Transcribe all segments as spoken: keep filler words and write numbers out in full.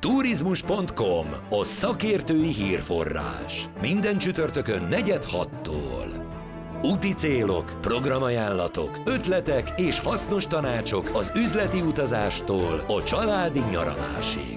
Turizmus pont com, a szakértői hírforrás. Minden csütörtökön negyed hattól. Úti célok, programajánlatok, ötletek és hasznos tanácsok az üzleti utazástól a családi nyaralásig.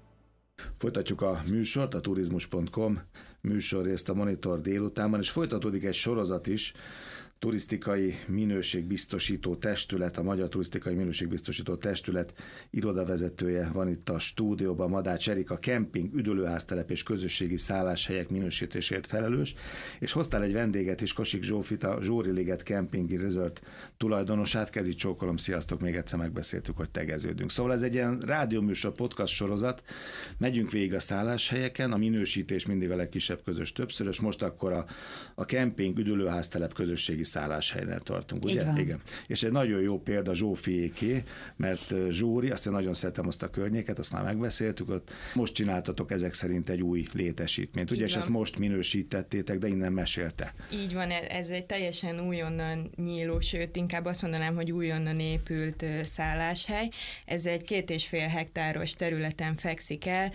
Folytatjuk a műsort, a Turizmus pont com műsorrészt a Monitor délutánban, és folytatódik egy sorozat is. Turisztikai Minőségbiztosító Testület, a Magyar Turisztikai Minőségbiztosító Testület irodavezetője van itt a stúdióban, Madács Erika, kemping, üdülőháztelep és közösségi szálláshelyek minősítésért felelős, és hoztál egy vendéget is, Kosik Zsófit, a Zsóri Liget Camping Resort tulajdonosát. Kezi csókolom, sziasztok, még egyszer megbeszéltük, hogy tegeződünk. Szóval ez egy ilyen rádióműsor, podcast sorozat, megyünk végig a szálláshelyeken, a minősítés mindig a legkisebb közös többszörös, most akkor a, a kemping, üdülőháztelep, közösségi szálláshelynél tartunk, ugye? Igen. És egy nagyon jó példa Zsófiéké, mert Zsóri, azt én nagyon szeretem azt a környéket, azt már megbeszéltük, ott most csináltatok ezek szerint egy új létesítményt, ugye? És ezt most minősítettétek, de innen mesélte. Így van, ez egy teljesen újonnan nyíló, sőt, inkább azt mondanám, hogy újonnan épült szálláshely. Ez egy két és fél hektáros területen fekszik el,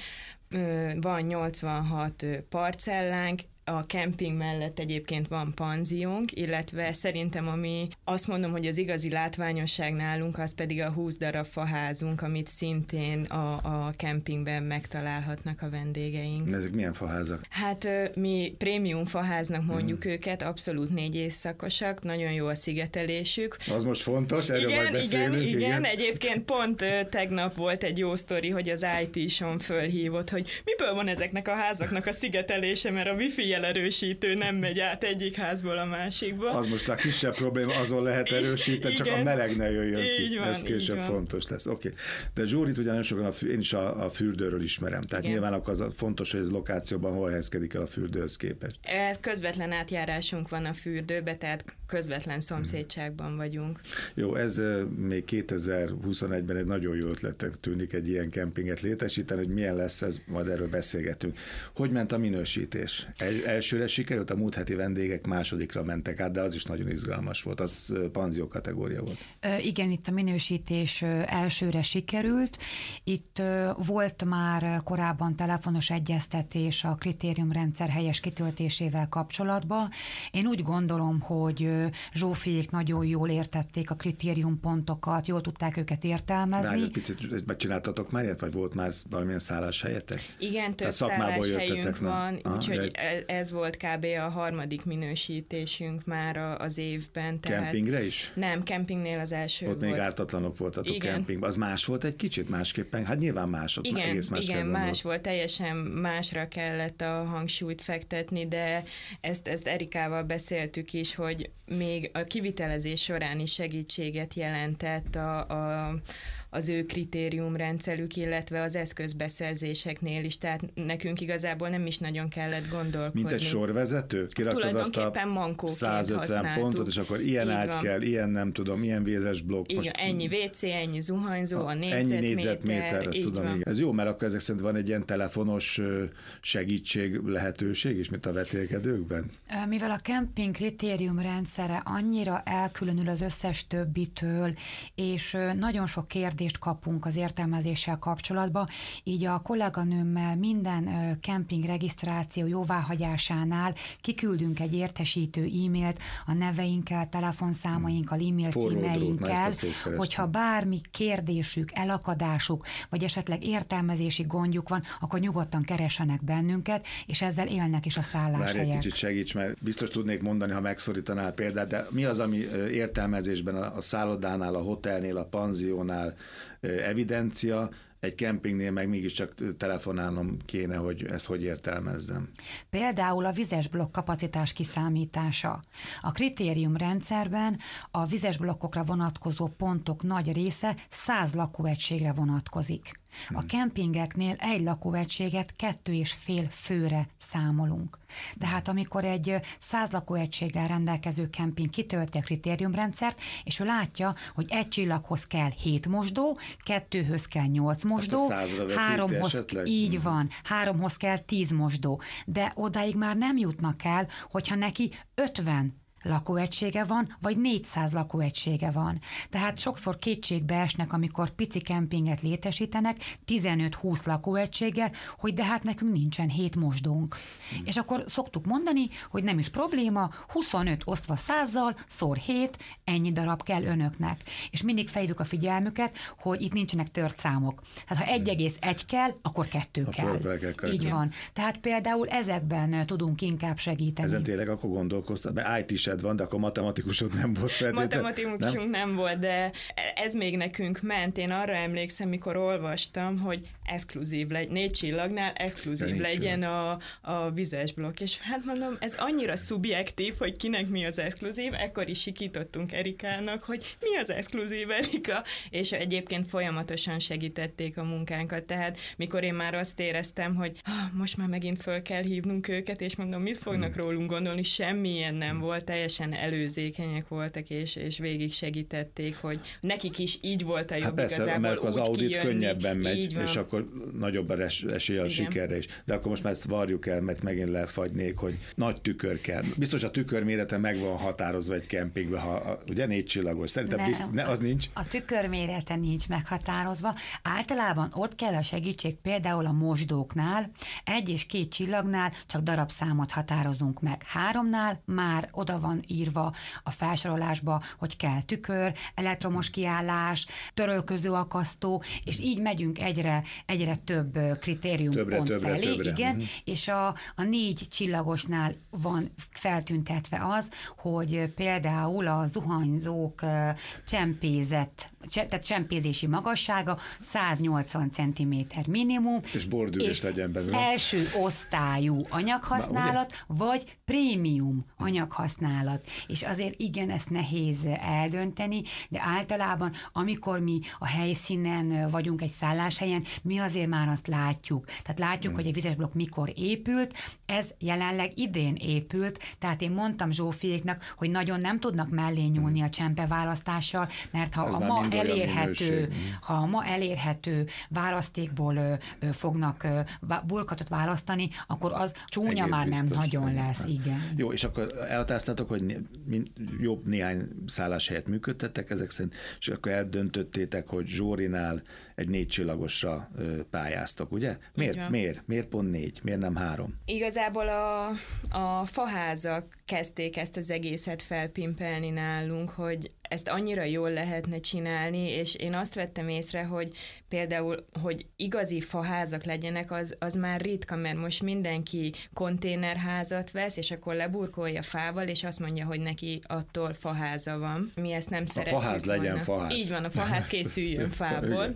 van nyolcvanhat parcellánk, a kemping mellett egyébként van panziónk, illetve szerintem, ami azt mondom, hogy az igazi látványosság nálunk, az pedig a húsz darab faházunk, amit szintén a, a kempingben megtalálhatnak a vendégeink. Ezek milyen faházak? Hát mi prémium faháznak mondjuk hmm. őket, abszolút négy éjszakosak, nagyon jó a szigetelésük. Az most fontos, erről igen, majd beszélünk. Igen, igen, igen, egyébként pont tegnap volt egy jó sztori, hogy az i té-son fölhívott, hogy miből van ezeknek a házaknak a szigetelése, mert a wifi elerősítő nem megy át egyik házból a másikba. Az most a kisebb probléma, azon lehet erősíteni, csak a meleg ne jöjjön így ki. Van, ez később fontos lesz. Oké. Okay. De Zsórit ugyan sokan, a, én is a, a fürdőről ismerem. Tehát igen. Nyilván akkor az fontos, hogy ez lokációban hol helyezkedik el a fürdőhöz képest. Közvetlen átjárásunk van a fürdőbe, tehát közvetlen szomszédságban vagyunk. Jó, ez még kétezer-huszonegyben egy nagyon jó ötletnek tűnik egy ilyen kempinget létesíteni, hogy milyen lesz ez, majd erről beszélgetünk. Hogy ment a minősítés? El, elsőre sikerült, a múlt heti vendégek másodikra mentek át, de az is nagyon izgalmas volt, az panzió kategória volt. Igen, itt a minősítés elsőre sikerült. Itt volt már korábban telefonos egyeztetés a kritériumrendszer helyes kitöltésével kapcsolatban. Én úgy gondolom, hogy Zsófiék nagyon jól értették a kritériumpontokat, jól tudták őket értelmezni. Várj, egy picit, ezt megcsináltatok már ilyet, vagy volt már valamilyen szálláshelyetek? Igen, több szálláshelyünk van, úgyhogy ez volt kb. A harmadik minősítésünk már az évben. Tehát kempingre is? Nem, kempingnél az első ott volt. még ártatlanok voltatok kempingben. Az más volt egy kicsit másképpen? Hát nyilván más, ott igen, egész más. Igen, más volt, teljesen másra kellett a hangsúlyt fektetni, de ezt, ezt Erikával beszéltük is, hogy még a kivitelezés során is segítséget jelentett a, a, az ő kritériumrendszerük, illetve az eszközbeszerzéseknél is, tehát nekünk igazából nem is nagyon kellett gondolkodni. Mint egy sorvezető? Kiraktad azt a százötven pontot, és akkor ilyen ágy van. Kell, ilyen nem tudom, ilyen vézes blokk. Igen, most ennyi vé cé, ennyi zuhanyzó, a, a négyzetméter. Ennyi négyzetméter, ezt tudom. Igen. Ez jó, mert akkor ezek szerint van egy ilyen telefonos segítség lehetőség is, mint a vetélkedőkben? Mivel a kemping kritériumrendszere annyira elkülönül az összes többitől, és nagyon sok kérdést kapunk az értelmezéssel kapcsolatban, így a kolléganőmmel minden kemping regisztráció jóváhagyásánál kiküldünk egy értesítő e-mailt a neveinkkel, telefonszámainkkal, e-mail címeinkkel, hogyha bármi kérdésük, elakadásuk, vagy esetleg értelmezési gondjuk van, akkor nyugodtan keressenek bennünket, és ezzel élnek is a szálláshelyek. Várj egy kicsit segíts, mert biztos tudnék mondani, ha megszorítanál példát, de mi az, ami értelmezésben a szállodánál, a hotelnél, a panziónál evidencia, egy kempingnél meg mégiscsak telefonálnom kéne, hogy ezt hogy értelmezzem. Például a vizes blokk kapacitás kiszámítása. A kritériumrendszerben a vizes blokkokra vonatkozó pontok nagy része száz lakóegységre vonatkozik. A kempingeknél egy lakóegységet kettő és fél főre számolunk. Tehát amikor egy száz lakóegységgel rendelkező kemping kitölti a kritériumrendszert, és ő látja, hogy egy csillaghoz kell hét mosdó, kettőhöz kell nyolc mosdó, háromhoz, így van, háromhoz kell tíz mosdó, de odáig már nem jutnak el, hogyha neki ötven lakóegysége van, vagy négyszáz lakóegysége van. Tehát sokszor kétségbe esnek, amikor pici kempinget létesítenek, tizenöt-húsz lakóegységgel, hogy de hát nekünk nincsen hét mosdónk. Hmm. És akkor szoktuk mondani, hogy nem is probléma, huszonöt osztva százzal, szor hét, ennyi darab kell önöknek. És mindig fejlődjük a figyelmüket, hogy itt nincsenek tört számok. Tehát ha egy egész egy kell, akkor kettő a kell. kell. Így van. Tehát például ezekben tudunk inkább segíteni. Ezen tényleg akkor gondolkoztad, mert í té-sed van, de akkor matematikusod nem volt feltétlenül. Matematikusunk nem? nem volt, de ez még nekünk ment. Én arra emlékszem, mikor olvastam, hogy exkluzív legyen, négy csillagnál exkluzív legyen a, a vizes blokk. És hát mondom, ez annyira szubjektív, hogy kinek mi az exkluzív, ekkor is sikítottunk Erikának, hogy mi az exkluzív, Erika, és egyébként folyamatosan segítették a munkánkat. Tehát mikor én már azt éreztem, hogy ah, most már megint föl kell hívnunk őket, és mondom, mit fognak hmm. rólunk gondolni, semmilyen nem volt, teljesen előzékenyek voltak, és, és végig segítették, hogy nekik is így volt a jobb, hát persze, igazából mert az audit kijönni, könnyebben megy, és akkor nagyobb a esély a sikerre is. De akkor most már ezt varjuk el, mert megint lefagynék, hogy nagy tükör kell. Biztos a tükör mérete meg van határozva egy kempingbe, ha ugye négy csillagos. Szerintem nem, bizt, ne, az nincs. A tükör mérete nincs meghatározva. Általában ott kell a segítség például a mosdóknál, egy és két csillagnál csak darabszámot határozunk meg. Háromnál már oda van írva a felsorolásba, hogy kell tükör, elektromos kiállás, törölköző akasztó, és így megyünk egyre, egyre több kritériumpont többre, többre, felé, többre. igen, Uh-huh. és a, a négy csillagosnál van feltüntetve az, hogy például a zuhanyzók csempézet, tehát csempézési magassága száznyolcvan centiméter minimum, és bordűrés legyen belőle. Első osztályú anyaghasználat, vagy prémium anyaghasználat. És azért igen, ezt nehéz eldönteni, de általában, amikor mi a helyszínen vagyunk egy szálláshelyen, mi azért már azt látjuk. Tehát látjuk, hmm. hogy a vizes blokk mikor épült, ez jelenleg idén épült, tehát én mondtam Zsófiéknak, hogy nagyon nem tudnak mellé nyúlni a csempe választással, mert ha ez a ma elérhető, ha a ma elérhető választékból ö, ö, fognak ö, burkatot választani, akkor az csúnya egész már biztos, nem nagyon nem. lesz, igen. Jó, és akkor elhatároztátok, hogy né, jobb néhány szálláshelyet működtettek ezek szerint, és akkor eldöntöttétek, hogy Zsórinál egy négy csillagosra ö, pályáztak, ugye? Miért? Miért? Miért pont négy? Miért nem három? Igazából a, a faházak kezdték ezt az egészet felpimpelni nálunk, hogy ezt annyira jól lehetne csinálni, és én azt vettem észre, hogy például, hogy igazi faházak legyenek, az, az már ritka, mert most mindenki konténerházat vesz, és akkor leburkolja fával, és azt mondja, hogy neki attól faháza van. Mi ezt nem szeretjük. A faház volna. Legyen faház. Így van, a faház készüljön fából.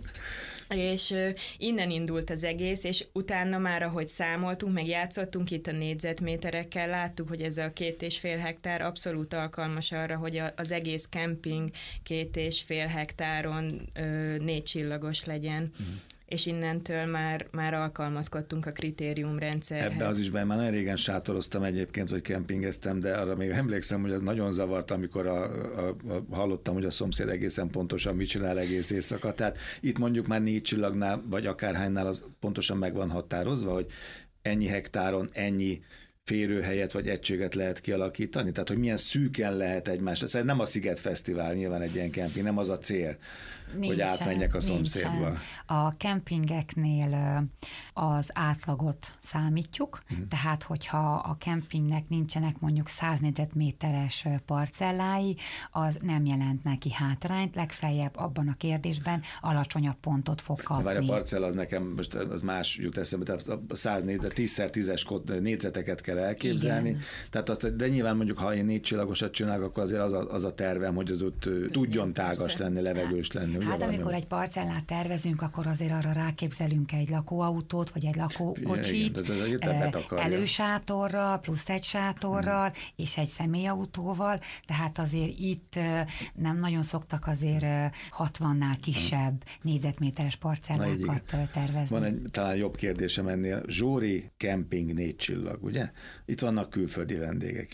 És innen indult az egész, és utána már, ahogy számoltunk, meg játszottunk itt a négyzetméterekkel, láttuk, hogy ez a két és fél hektár abszolút alkalmas arra, hogy az egész kemping két és fél hektáron négy csillagos legyen. Mm. És innentől már, már alkalmazkodtunk a kritériumrendszerhez. Ebbe az is benne, már nagyon régen sátoroztam egyébként, vagy kempingeztem, de arra még emlékszem, hogy ez nagyon zavart, amikor a, a, a, hallottam, hogy a szomszéd egészen pontosan mit csinál egész éjszaka. Tehát itt mondjuk már négy csillagnál, vagy akárhánynál az pontosan meg van határozva, hogy ennyi hektáron, ennyi férőhelyet vagy egységet lehet kialakítani? Tehát, hogy milyen szűken lehet egymásra. Szóval nem a Sziget Fesztivál, nyilván egy ilyen kemping, nem az a cél, nincsen, hogy átmenjek a szomszédba. Nincsen. A kempingeknél az átlagot számítjuk, uh-huh. tehát hogyha a kempingnek nincsenek mondjuk száz négyzetméteres parcellái, az nem jelent neki hátrányt, legfeljebb abban a kérdésben alacsonyabb pontot fog kapni. Várj, a parcella az nekem, most az más jut eszembe, tehát a száz négyzet, tízszer tízes négyzeteket kell elképzelni. Igen. Tehát azt, de nyilván mondjuk, ha én négy csillagosat csinálok, akkor azért az a, az a tervem, hogy az ott tudjon tágas lenni, levegős lenni. Hát ugye, amikor egy parcellát tervezünk, akkor azért arra ráképzelünk egy lakóautót, vagy egy lakókocsit, igen, elősátorral, plusz egy sátorral, hmm. és egy személyautóval, tehát azért itt nem nagyon szoktak azért hatvannál kisebb négyzetméteres parcellákat tervezni. Van egy talán jobb kérdésem ennél. Zsóri Kemping négy csillag, ugye? Itt vannak külföldi vendégek is.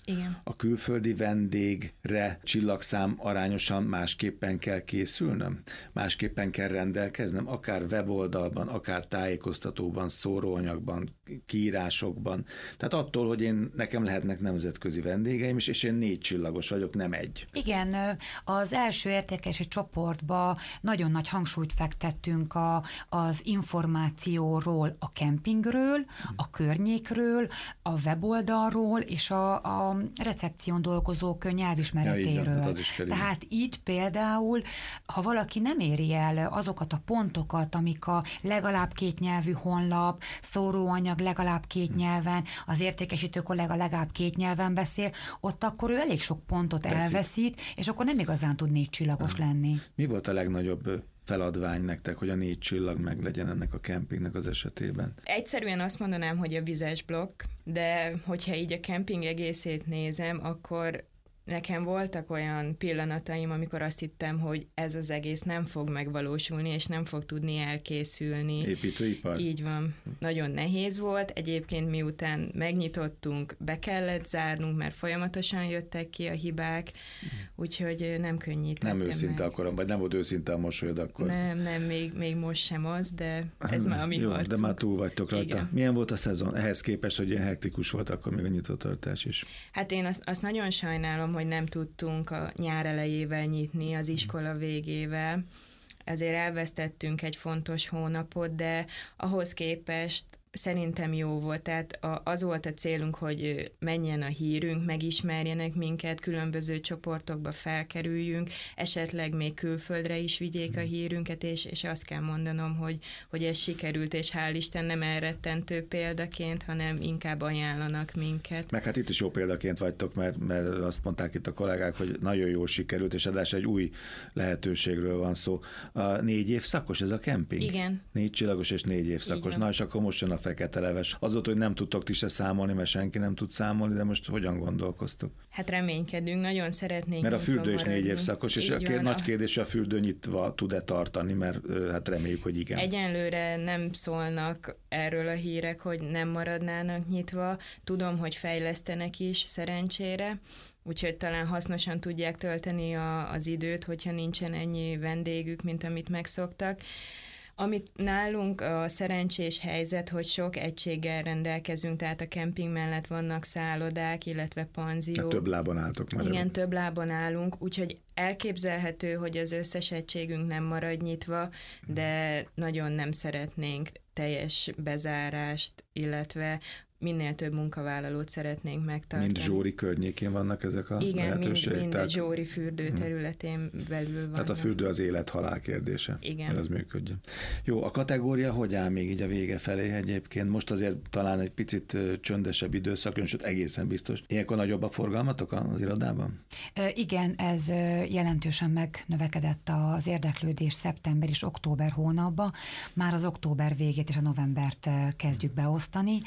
Igen. A külföldi vendégre csillagszám arányosan másképpen kell készülnöm? Másképpen kell rendelkeznem? Akár weboldalban, akár tájékoztatóban, szóróanyagban, kiírásokban. Tehát attól, hogy én, nekem lehetnek nemzetközi vendégeim is, és én négy csillagos vagyok, nem egy. Igen, az első értékelési csoportba nagyon nagy hangsúlyt fektettünk a, az információról, a kempingről, a környékről, a weboldalról és a, a recepción dolgozók nyelvismeretéről. Ja, így, Tehát itt például, ha valaki nem éri el azokat a pontokat, amik a legalább két nyelvű honlap, szóróanyag legalább két nyelven, az értékesítő kollega legalább két nyelven beszél, ott akkor ő elég sok pontot Beszél. elveszít, és akkor nem igazán tud négy csillagos nem. lenni. Mi volt a legnagyobb feladvány nektek, hogy a négy csillag meg legyen ennek a kempingnek az esetében? Egyszerűen azt mondanám, hogy a vizes blokk, de hogyha így a kemping egészét nézem, akkor nekem voltak olyan pillanataim, amikor azt hittem, hogy ez az egész nem fog megvalósulni, és nem fog tudni elkészülni. Építőipar? Így van. Nagyon nehéz volt. Egyébként miután megnyitottunk, be kellett zárnunk, mert folyamatosan jöttek ki a hibák, úgyhogy nem könnyítettem Nem őszinte meg. akkor, vagy nem volt őszinte a mosolyod akkor? Nem, nem, még, még most sem az, de ez már a mi Jó, harcunk. de már túl vagytok rajta. Igen. Milyen volt a szezon? Ehhez képest, hogy ilyen hektikus volt akkor még a nyitvatartás is. Hát én azt, azt nagyon sajnálom, hogy nem tudtunk a nyár elejével nyitni, az iskola végével. Ezért elvesztettünk egy fontos hónapot, de ahhoz képest szerintem jó volt. Tehát az volt a célunk, hogy menjen a hírünk, megismerjenek minket, különböző csoportokba felkerüljünk, esetleg még külföldre is vigyék a hírünket, és, és azt kell mondanom, hogy, hogy ez sikerült, és hál' Isten nem elrettentő példaként, hanem inkább ajánlanak minket. Meg hát itt is jó példaként vagytok, mert, mert azt mondták itt a kollégák, hogy nagyon jól sikerült, és ráadásul egy új lehetőségről van szó. A négy év szakos ez a kemping? Igen. Négy csillagos és négy év szakos. Na és akkor most jön a fekete leves. Az volt, hogy nem tudtok ti se számolni, mert senki nem tud számolni, de most hogyan gondolkoztok? Hát reménykedünk, nagyon szeretnénk. Mert a fürdő is négy év szakos, és a van, nagy a... kérdés, hogy a fürdő nyitva tud-e tartani, mert hát reméljük, hogy igen. Egyenlőre nem szólnak erről a hírek, hogy nem maradnának nyitva. Tudom, hogy fejlesztenek is, szerencsére. Úgyhogy talán hasznosan tudják tölteni a, az időt, hogyha nincsen ennyi vendégük, mint amit megszoktak. Amit nálunk a szerencsés helyzet, hogy sok egységgel rendelkezünk, tehát a kemping mellett vannak szállodák, illetve panziók. Hát több lábon álltok már. Igen, több lábon állunk, úgyhogy elképzelhető, hogy az összes egységünk nem marad nyitva, de nagyon nem szeretnénk teljes bezárást, illetve minél több munkavállalót szeretnénk megtartani. Mind Zsóri környékén vannak ezek a Igen, lehetőségek? mind, mind tehát... a Zsóri fürdő területén belül vannak. Tehát a fürdő az élet-halál kérdése. Igen. Hogy az működjön. Jó, a kategória hogy áll még így a vége felé egyébként? Most azért talán egy picit csöndesebb időszak, sőt egészen biztos. Ilyenkor nagyobb a forgalmatok az irodában? Igen, ez jelentősen megnövekedett az érdeklődés szeptember és október hónapban. Már az október végét és a novembert kezdjük beosztani.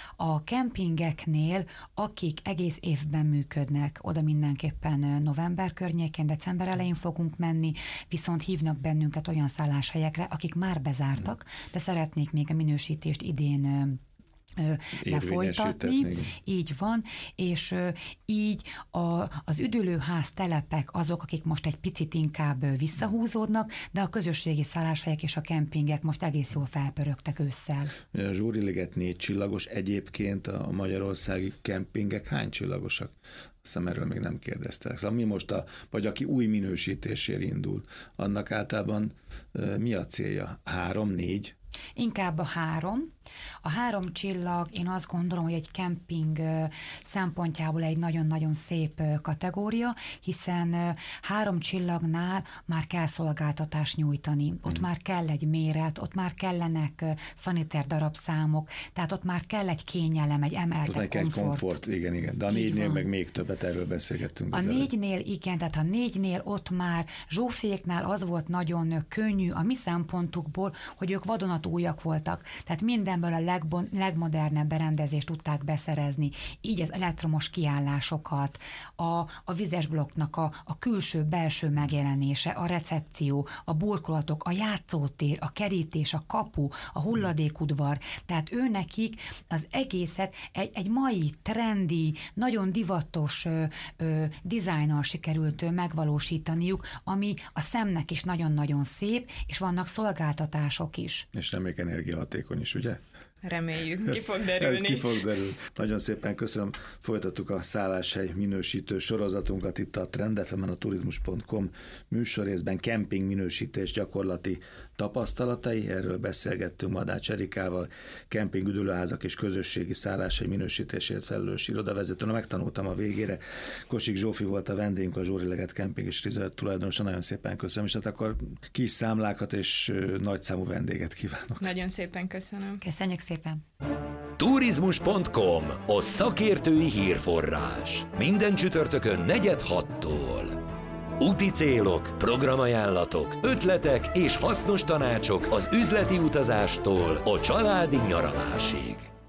A kempingeknél, akik egész évben működnek, oda mindenképpen november környékén, december elején fogunk menni, viszont hívnak bennünket olyan szálláshelyekre, akik már bezártak, de szeretnék még a minősítést idén lefolytatni, így van, és így a, az üdülőház telepek azok, akik most egy picit inkább visszahúzódnak, de a közösségi szálláshelyek és a kempingek most egész jól felpörögtek ősszel. A Zsúri-liget négy csillagos, egyébként a magyarországi kempingek hány csillagosak? Azt hiszem, erről még nem kérdeztek. Szóval mi most, a, vagy aki új minősítésért indul, annak általában mi a célja? Három, négy? Inkább a három. A három csillag, én azt gondolom, hogy egy kemping szempontjából egy nagyon-nagyon szép kategória, hiszen három csillagnál már kell szolgáltatást nyújtani. Ott mm. már kell egy méret, ott már kellenek szaniter darabszámok, tehát ott már kell egy kényelem, egy emeltebb komfort. Egy komfort. Igen, igen. De a négynél meg még többet, erről beszélgettünk. A négynél igen, tehát a négynél ott már Zsófiéknál az volt nagyon könnyű a mi szempontukból, hogy ők vadonatújak voltak. Tehát minden ebből a legbon, legmodernebb berendezést tudták beszerezni, így az elektromos kiállásokat, a, a vizes blokknak a, a külső-belső megjelenése, a recepció, a burkolatok, a játszótér, a kerítés, a kapu, a hulladékudvar, tehát ő nekik az egészet egy, egy mai, trendi, nagyon divatos ö, ö, dizájnnal sikerült ö, megvalósítaniuk, ami a szemnek is nagyon-nagyon szép, és vannak szolgáltatások is. És reméljük energiahatékony is, ugye? Reméljük, ki fog derülni. Ez ki fog derülni. Nagyon szépen köszönöm. Folytattuk a szálláshely minősítő sorozatunkat itt a Trend ef emen, a turizmus pont com műsorrészben. Kemping minősítés gyakorlati tapasztalatai. Erről beszélgettünk Madács Erikával, kemping üdülőházak és közösségi szálláshely minősítésért felelős irodavezető. Na, megtanultam a végére. Kosik Zsófi volt a vendégünk, a Zsóri Leget Kemping és Resort tulajdonosa. Nagyon szépen köszönöm, és hát akkor kis számlákat és nagyszámú vendéget kívánok. Nagyon szépen köszönöm. Köszönjük szépen. turizmus pont com, a szakértői hírforrás. Minden csütörtökön negyed hattól. Úti célok, programajánlatok, ötletek és hasznos tanácsok az üzleti utazástól a családi nyaralásig.